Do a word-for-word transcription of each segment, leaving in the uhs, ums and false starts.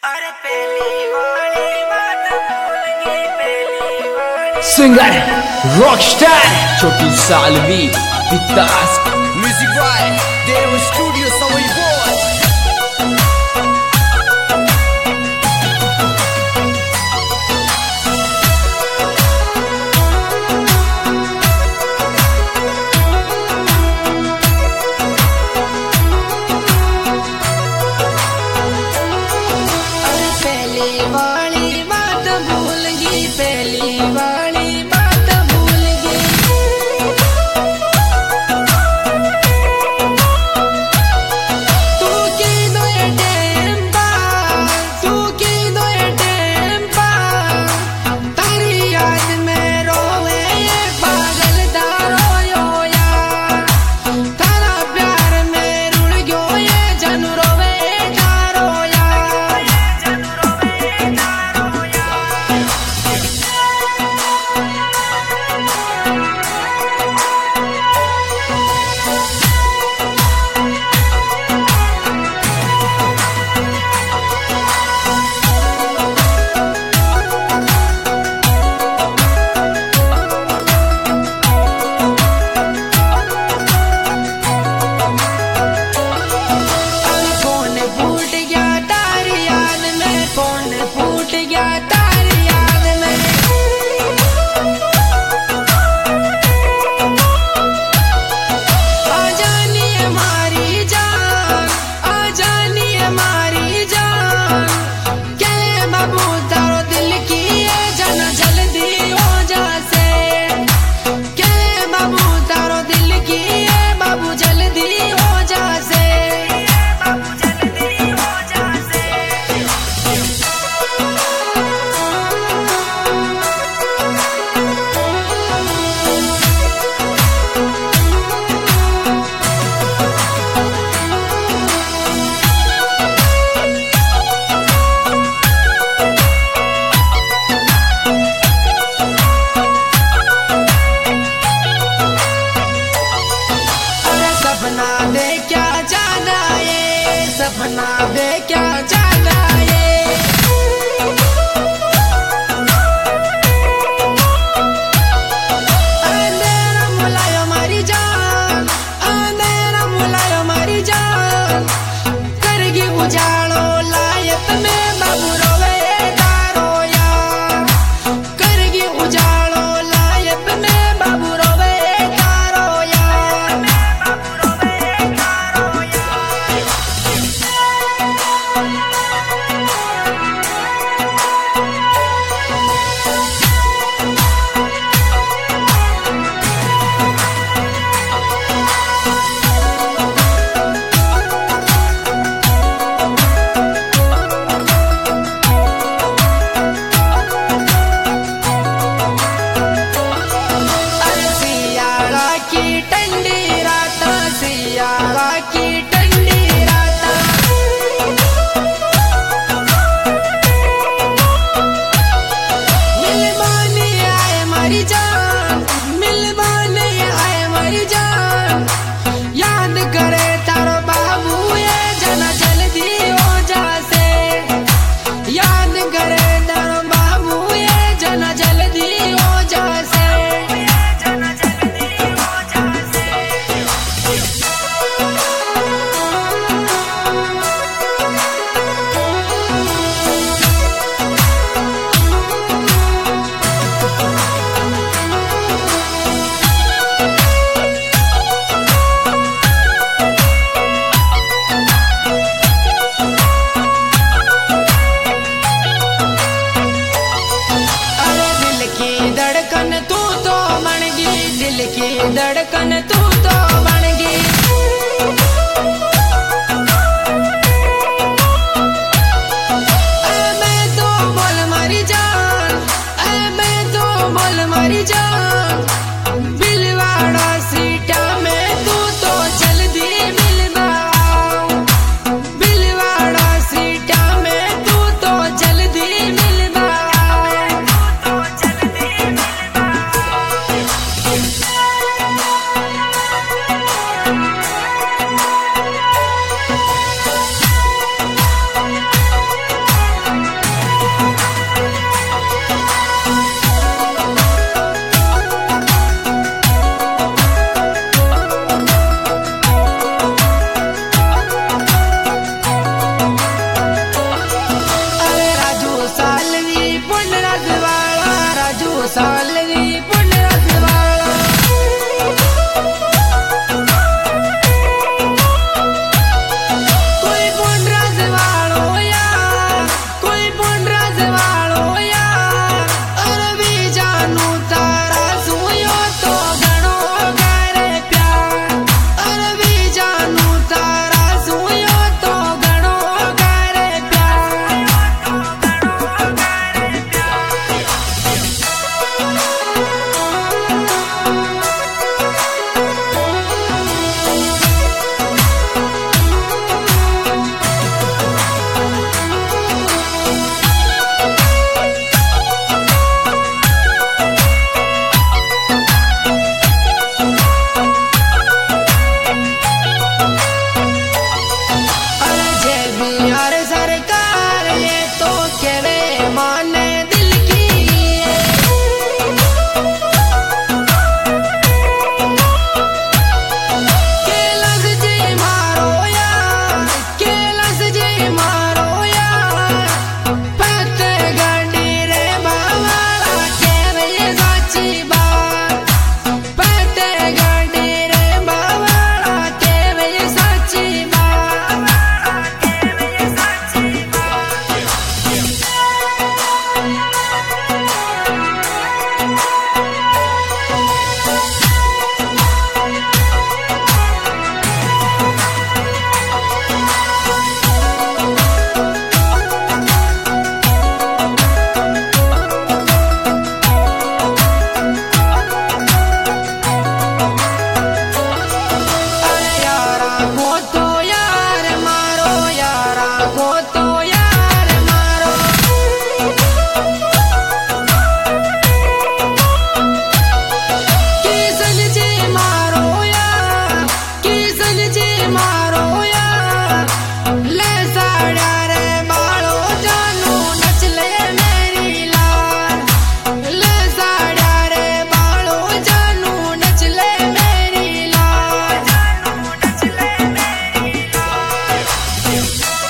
Singer Rockstar छोटू सालवी विकास Music right, there was studio somewhere boy. पहली वाली बात भूल गई, पहली वाली बात भूल गई। तू की दो ये टाइम पास, तू की दो ये टाइम पास, तारी याद में रोवे ये पागल दारो यो यार, तारा प्यार में रुड़ गयो ये जन रोवे दारो यार। कौन फूट गया तारी याद में, कौन फूट गया तारी याद में। आ जानी हमारी जान, आ जानी हमारी जान, क्या बाबू तारो दिल की ये जन जल्दी हो जासे, क्या बाबू तारो दिल की ये बाबू जल्दी हो जासे। अरे सपना दे क्या जाना ये, सपना दे क्या जाना ये। अंधेरा मुलायो मारी जान, अंधेरा मुलायो मारी जान, करगी उजाड़ो लायत में बाबू रोवे दारो यार, करगी उजाड़ो लायत में बाबू रोवे दारो यार। को तो यार मारो किशन जी मारो यार किशन जी मारो यार ले साड़ा रे बालो जानू नच ले मेरी लाल ले साड़ा रे बालो जानू नच ले मेरी लाल जानू नच ले मेरी लाल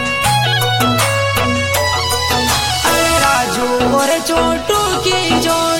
छोटू की जोड़ी